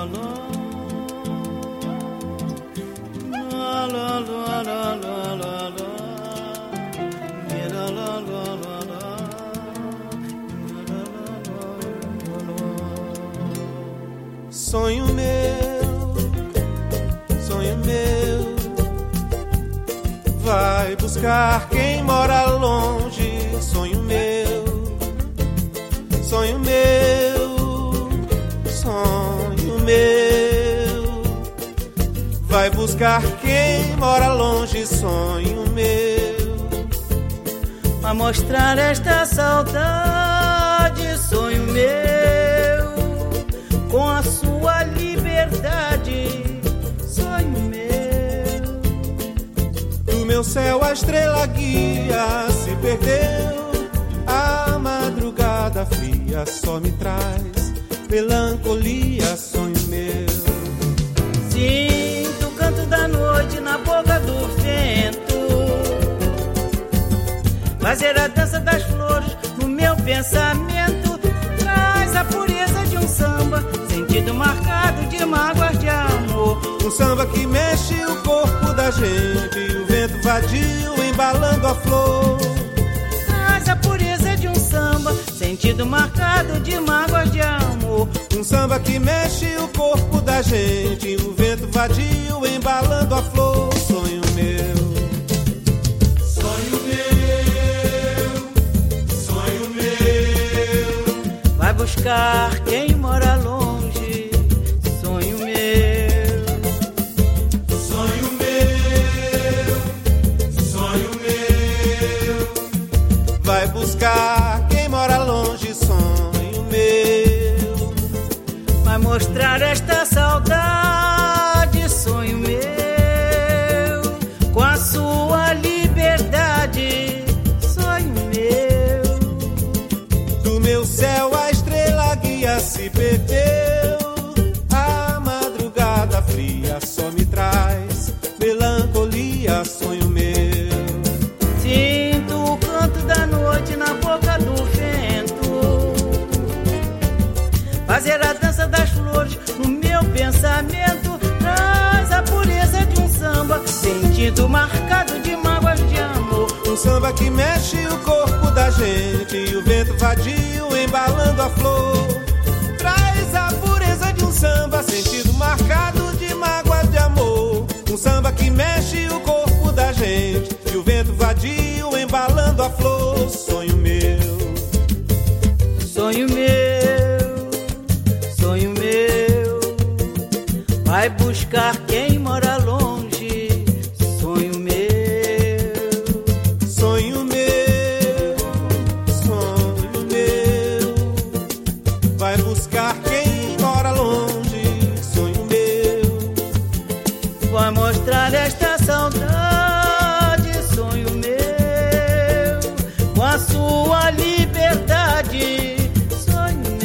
Sonho meu, vai buscar quem mora longe. Sonho meu, sonho meu, sonho meu, vai buscar quem mora longe. Sonho meu, vai mostrar esta saudade. Sonho meu, com a sua liberdade. Sonho meu, do meu céu a estrela guia se perdeu. A madrugada fria só me traz melancolia. Sonho meu, sinto o canto da noite na boca do vento, fazer a dança das flores no meu pensamento. Traz a pureza de um samba, sentido marcado de mágoas de amor. Um samba que mexe o corpo da gente, o vento vadio embalando a flor. Traz a pureza de um samba, sentido marcado de mágoas de amor. Um samba que mexe o corpo da gente, o vento vadio embalando a flor. Sonho meu, sonho meu, sonho meu, vai buscar quem mora longe. Sonho meu, sonho meu, sonho meu, vai buscar quem mora longe. Sonho meu, vai mostrar esta saudade. Sonho meu, com a sua liberdade. Sonho meu, do meu céu a estrela guia se perdeu. A madrugada fria só me traz melancolia. Sonho meu, sinto o canto da noite na boca do vento, fazer a dança das flores no meu pensamento. Traz a pureza de um samba, sentido marcado de mágoas de amor. um samba que mexe o corpo da gente, e o vento vadio embalando a flor. Traz a pureza de um samba, sentido marcado de mágoas de amor. Um samba que mexe o corpo da gente, e o vento vadio embalando a flor. Sonho meu, Sonho meu, sonho meu, vai buscar quem mora longe. Sonho meu, sonho meu, sonho meu, vai buscar quem mora longe. Sonho meu, vai mostrar esta saudade. Sonho meu, com a sua liberdade. Sonho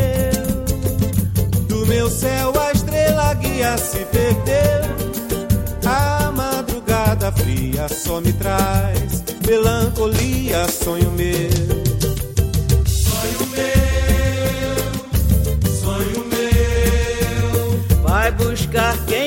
meu, do meu céu a estrela guia se perdeu. A madrugada fria só me traz melancolia. Sonho meu, sonho meu, sonho meu, vai buscar quem